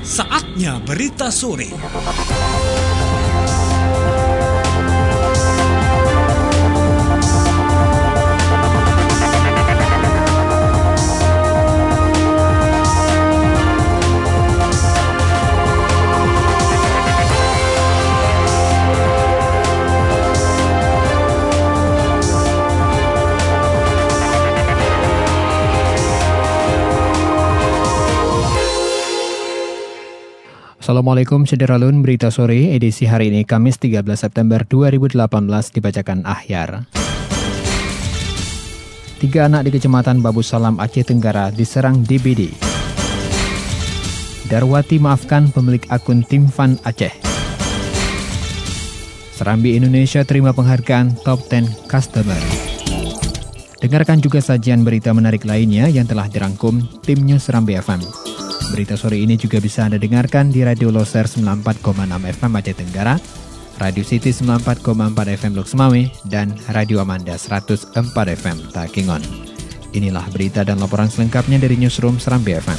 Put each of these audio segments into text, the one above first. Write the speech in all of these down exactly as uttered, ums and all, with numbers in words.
Saatnya berita sore. Assalamualaikum Sederalun, berita sore edisi hari ini Kamis tiga belas September dua ribu delapan belas dibacakan Ahyar. Tiga anak di Kecamatan Babu Salam, Aceh Tenggara diserang D B D. Darwati maafkan pemilik akun Timfan Aceh. Serambi Indonesia terima penghargaan Top sepuluh Customer. Dengarkan juga sajian berita menarik lainnya yang telah dirangkum tim News Serambi F M. Berita sore ini juga bisa Anda dengarkan di Radio Loser sembilan puluh empat koma enam F M Aceh Tenggara, Radio City sembilan puluh empat koma empat F M Lok Semawe, dan Radio Amanda seratus empat F M Takingon. Inilah berita dan laporan selengkapnya dari Newsroom Serambi F M.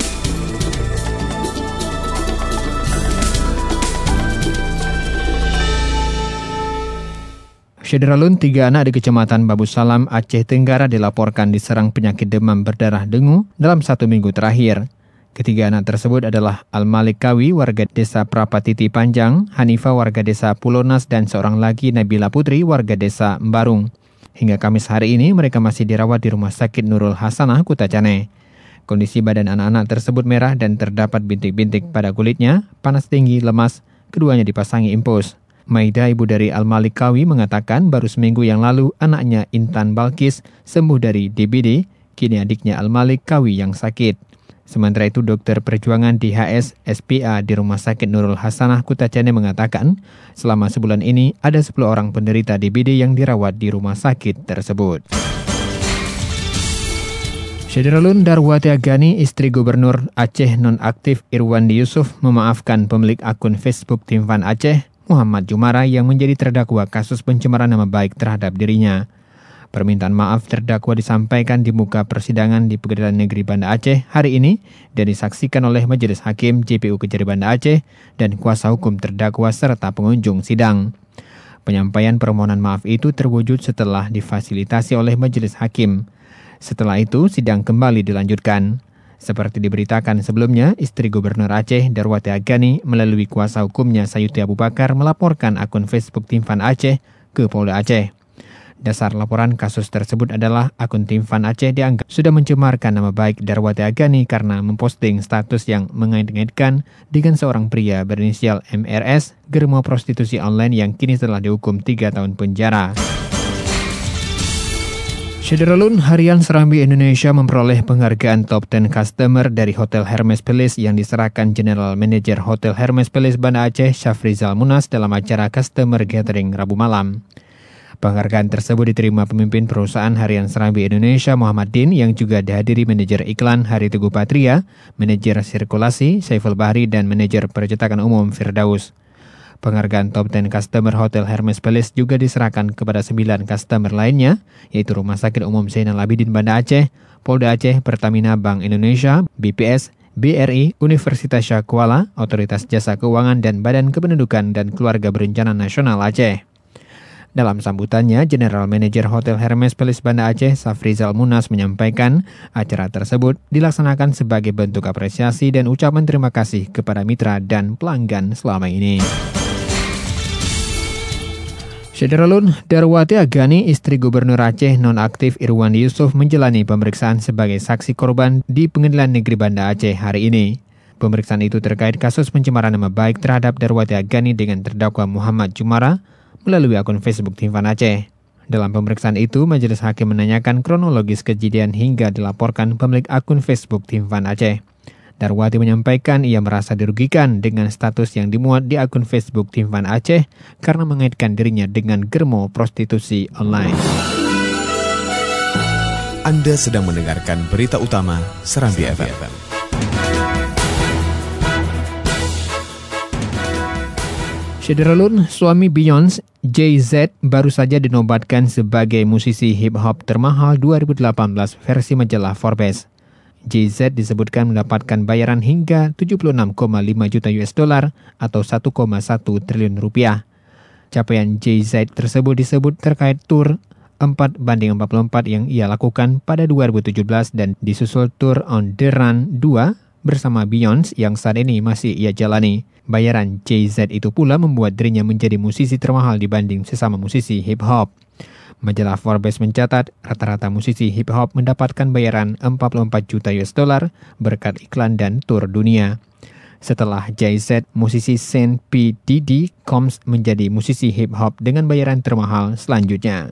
Sederalun, tiga anak di Kecamatan Babu Salam, Aceh Tenggara dilaporkan diserang penyakit demam berdarah dengue dalam satu minggu terakhir. Ketiga anak tersebut adalah Al-Malik Kawi, warga desa Prapatiti Panjang, Hanifah, warga desa Pulonas, dan seorang lagi Nabila Putri, warga desa Mbarung. Hingga Kamis hari ini, mereka masih dirawat di Rumah Sakit Nurul Hasanah, Kuta Cane. Kondisi badan anak-anak tersebut merah dan terdapat bintik-bintik pada kulitnya, panas tinggi, lemas, keduanya dipasangi impus. Maida, ibu dari Al-Malik Kawi, mengatakan baru seminggu yang lalu anaknya Intan Balkis sembuh dari D B D, kini adiknya Al-Malik Kawi yang sakit. Sementara itu, dokter perjuangan di H S S P A di Rumah Sakit Nurul Hasanah Kuta Cane mengatakan, selama sebulan ini ada sepuluh orang penderita D B D yang dirawat di rumah sakit tersebut. Sederalun, Darwati Agani, istri Gubernur Aceh nonaktif Irwandi Yusuf, memaafkan pemilik akun Facebook Timfan Aceh, Muhammad Jumara, yang menjadi terdakwa kasus pencemaran nama baik terhadap dirinya. Permintaan maaf terdakwa disampaikan di muka persidangan di Pengadilan Negeri Banda Aceh hari ini dan disaksikan oleh Majelis Hakim J P U Kejari Banda Aceh dan kuasa hukum terdakwa serta pengunjung sidang. Penyampaian permohonan maaf itu terwujud setelah difasilitasi oleh Majelis Hakim. Setelah itu, sidang kembali dilanjutkan. Seperti diberitakan sebelumnya, istri Gubernur Aceh, Darwati Agani, melalui kuasa hukumnya Sayuti Abu Bakar melaporkan akun Facebook Timfan Aceh ke Polda Aceh. Dasar laporan kasus tersebut adalah akun Timfan Aceh dianggap sudah mencemarkan nama baik Darwati Agani karena memposting status yang mengait-ngaitkan dengan seorang pria berinisial M R S, germo prostitusi online yang kini telah dihukum tiga tahun penjara. Sederalun, Harian Serambi Indonesia memperoleh penghargaan Top sepuluh Customer dari Hotel Hermes Palace yang diserahkan General Manager Hotel Hermes Palace Banda Aceh, Syafrizal Munas, dalam acara Customer Gathering Rabu malam. Penghargaan tersebut diterima pemimpin perusahaan Harian Serambi Indonesia Muhammad Din yang juga dihadiri manajer iklan Hari Teguh Patria, manajer sirkulasi Saiful Bahri, dan manajer percetakan umum Firdaus. Penghargaan Top sepuluh Customer Hotel Hermes Palace juga diserahkan kepada sembilan customer lainnya, yaitu Rumah Sakit Umum Zainal Abidin Banda Aceh, Polda Aceh, Pertamina Bank Indonesia, B P S, B R I, Universitas Syah Kuala, Otoritas Jasa Keuangan, dan Badan Kependudukan dan Keluarga Berencana Nasional Aceh. Dalam sambutannya, General Manager Hotel Hermes Palace Banda Aceh, Syafrizal Munas, menyampaikan acara tersebut dilaksanakan sebagai bentuk apresiasi dan ucapan terima kasih kepada mitra dan pelanggan selama ini. Sederalun, Darwati Agani, istri Gubernur Aceh nonaktif Irwandi Yusuf, menjalani pemeriksaan sebagai saksi korban di Pengadilan Negeri Banda Aceh hari ini. Pemeriksaan itu terkait kasus pencemaran nama baik terhadap Darwati Agani dengan terdakwa Muhammad Jumara melalui akun Facebook Timfan Aceh. Dalam pemeriksaan itu, Majelis Hakim menanyakan kronologis kejadian hingga dilaporkan pemilik akun Facebook Timfan Aceh. Darwati menyampaikan ia merasa dirugikan dengan status yang dimuat di akun Facebook Timfan Aceh karena mengaitkan dirinya dengan germo prostitusi online. Anda sedang mendengarkan berita utama Serambi F M. Sederalun, suami Beyonce, Jay-Z, baru saja dinobatkan sebagai musisi hip-hop termahal dua ribu delapan belas versi majalah Forbes. J Z disebutkan mendapatkan bayaran hingga tujuh puluh enam koma lima juta U S dollar atau satu koma satu triliun rupiah. Capaian J Z tersebut disebut terkait tur empat banding empat puluh empat yang ia lakukan pada dua ribu tujuh belas dan disusul tur On The Run dua bersama Beyonce yang saat ini masih ia jalani. Bayaran J Z itu pula membuat dirinya menjadi musisi termahal dibanding sesama musisi hip-hop. Majalah Forbes mencatat rata-rata musisi hip-hop mendapatkan bayaran empat puluh empat juta U S dollar berkat iklan dan tur dunia. Setelah J Z, musisi Sean P. Diddy Combs menjadi musisi hip-hop dengan bayaran termahal selanjutnya.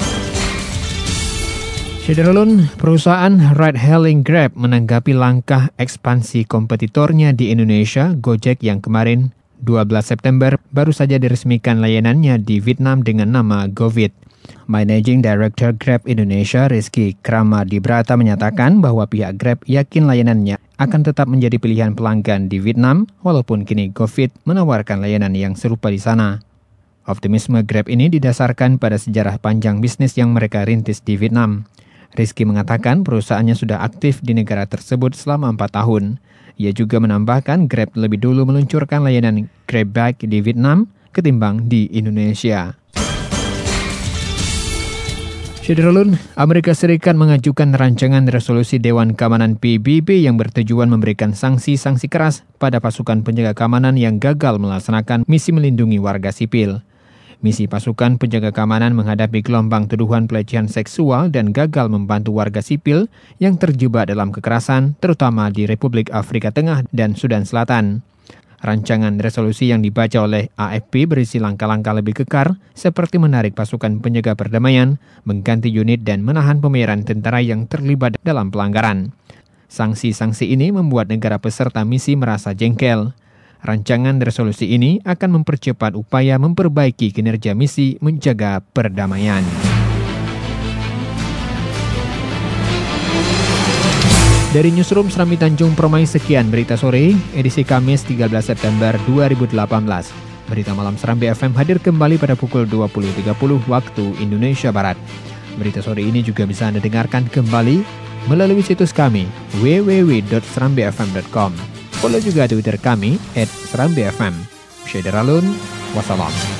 Syederalun, perusahaan ride-hailing Grab menanggapi langkah ekspansi kompetitornya di Indonesia, Gojek yang kemarin dua belas September baru saja diresmikan layanannya di Vietnam dengan nama GoVid. Managing Director Grab Indonesia, Rizky Kramadibrata menyatakan bahwa pihak Grab yakin layanannya akan tetap menjadi pilihan pelanggan di Vietnam, walaupun kini GoVid menawarkan layanan yang serupa di sana. Optimisme Grab ini didasarkan pada sejarah panjang bisnis yang mereka rintis di Vietnam. Rizky mengatakan perusahaannya sudah aktif di negara tersebut selama empat tahun. Ia juga menambahkan Grab lebih dulu meluncurkan layanan Grab Bike di Vietnam ketimbang di Indonesia. Syederalun, Amerika Serikat mengajukan rancangan resolusi Dewan Keamanan P B B yang bertujuan memberikan sanksi-sanksi keras pada pasukan penjaga keamanan yang gagal melaksanakan misi melindungi warga sipil. Misi pasukan penjaga keamanan menghadapi gelombang tuduhan pelecehan seksual dan gagal membantu warga sipil yang terjebak dalam kekerasan, terutama di Republik Afrika Tengah dan Sudan Selatan. Rancangan resolusi yang dibaca oleh A F P berisi langkah-langkah lebih kekar, seperti menarik pasukan penjaga perdamaian, mengganti unit dan menahan pembayaran tentara yang terlibat dalam pelanggaran. Sanksi-sanksi ini membuat negara peserta misi merasa jengkel. Rancangan resolusi ini akan mempercepat upaya memperbaiki kinerja misi menjaga perdamaian. Dari Newsroom Serambi Tanjung Permai, sekian berita sore, edisi Kamis tiga belas September dua ribu delapan belas. Berita malam Serambi F M hadir kembali pada pukul dua puluh tiga puluh waktu Indonesia Barat. Berita sore ini juga bisa Anda dengarkan kembali melalui situs kami w w w dot serambi f m dot com. Follow juga Twitter kami et serambi f m. Syederalun, wassalam.